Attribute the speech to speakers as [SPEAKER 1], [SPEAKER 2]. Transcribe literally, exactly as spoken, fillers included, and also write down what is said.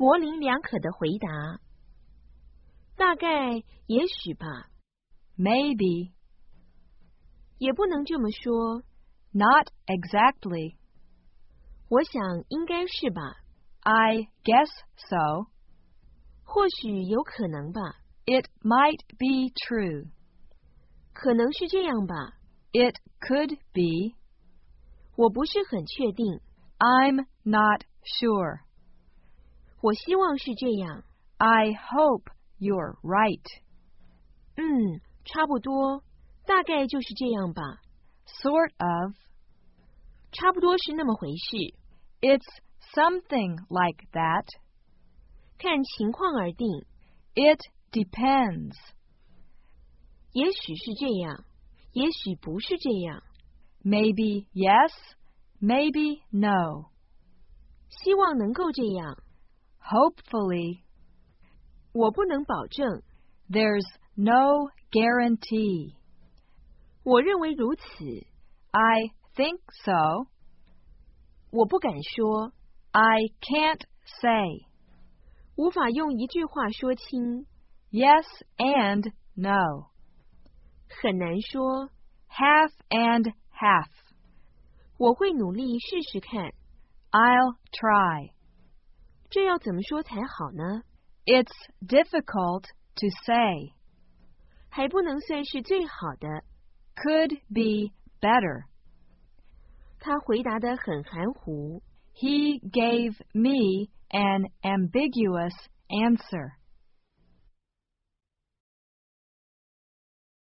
[SPEAKER 1] 模棱两可的回答。大概，也许吧。
[SPEAKER 2] Maybe.
[SPEAKER 1] 也不能这么说。
[SPEAKER 2] Not exactly.
[SPEAKER 1] 我想应该是吧。
[SPEAKER 2] I guess so.
[SPEAKER 1] 或许有可能吧。
[SPEAKER 2] It might be true.
[SPEAKER 1] 可能是这样吧。
[SPEAKER 2] It could be.
[SPEAKER 1] 我不是很确定。
[SPEAKER 2] I'm not sure.
[SPEAKER 1] 我希望是这样。
[SPEAKER 2] I hope you're right.
[SPEAKER 1] 嗯，差不多，大概就是这样吧。
[SPEAKER 2] Sort of.
[SPEAKER 1] 差不多是那么回事。
[SPEAKER 2] It's something like that.
[SPEAKER 1] 看情况而定。
[SPEAKER 2] It depends.
[SPEAKER 1] 也许是这样，也许不是这样。
[SPEAKER 2] Maybe yes, maybe no.
[SPEAKER 1] 希望能够这样。
[SPEAKER 2] Hopefully.
[SPEAKER 1] 我不能保证。
[SPEAKER 2] There's no guarantee.
[SPEAKER 1] 我认为如此。
[SPEAKER 2] I think so.
[SPEAKER 1] 我不敢说。
[SPEAKER 2] I can't say.
[SPEAKER 1] 无法用一句话说清。
[SPEAKER 2] Yes and no.
[SPEAKER 1] 很难说。
[SPEAKER 2] Half and half.
[SPEAKER 1] 我会努力试试看。
[SPEAKER 2] I'll try.
[SPEAKER 1] 这要怎么说才好呢？
[SPEAKER 2] It's difficult to say.
[SPEAKER 1] 还不能算是最好的。
[SPEAKER 2] Could be better.
[SPEAKER 1] 他回答得很含糊。
[SPEAKER 2] He gave me an ambiguous answer.